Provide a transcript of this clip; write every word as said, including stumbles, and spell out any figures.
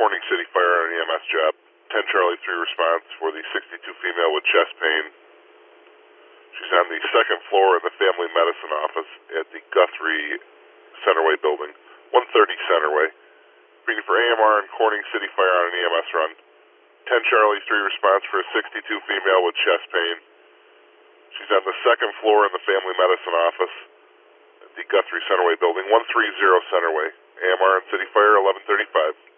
Corning City Fire on an E M S job. ten Charlie three response for the sixty-two female with chest pain. She's on the second floor of the family medicine office at the Guthrie Centerway building, one thirty Centerway. Reading for A M R and Corning City Fire on an E M S run. ten Charlie three response for a sixty-two female with chest pain. She's on the second floor in the family medicine office at the Guthrie Centerway building, one thirty Centerway. A M R and City Fire, eleven thirty-five.